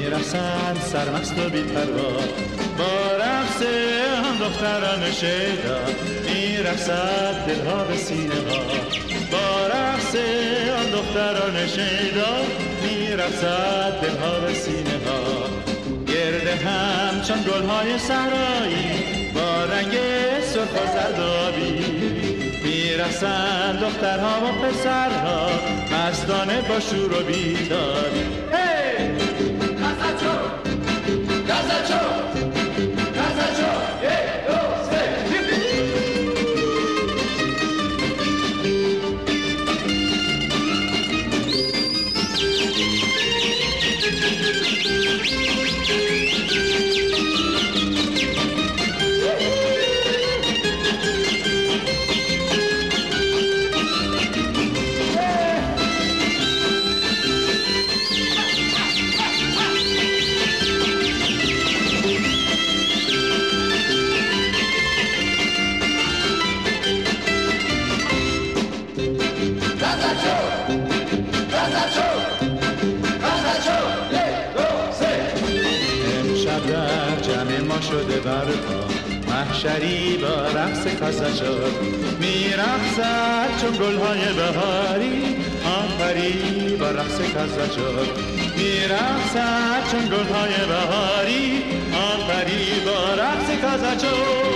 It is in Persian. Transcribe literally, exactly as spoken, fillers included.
میرسند سرمست و بی‌پروا، با رقص آن دختران شیدا میرسد دلها به سینه ها، با رقص آن دختران شیدا میرسد دلها به سینه ها. گرده هم چون گلهای صحرایی با رنگ سرخ و زردابی میرسند دخترها و پسرها مستانه با شور و بیداری. هی گازاچو گازاچو گازاچو یک دو سه شده برپا محشری با رقص کاساچور میرقصد چون گلهای بهاری، آن پری با رقص کاساچور میرقصد چون گلهای بهاری، آن پری با رقص کاساچور.